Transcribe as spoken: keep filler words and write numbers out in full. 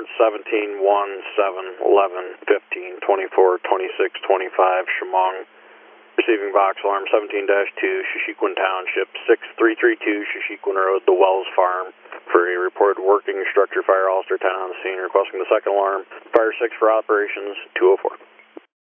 seventeen, one, seven, eleven, fifteen, twenty-four, twenty-six, twenty-five, Chemung. Receiving box alarm seventeen dash two, Shishikwan Township, six three three two, Shishikwan Road, the Wells Farm. For a reported working structure fire, Ulster ten on the scene, requesting the second alarm. Fire six for operations, two oh four.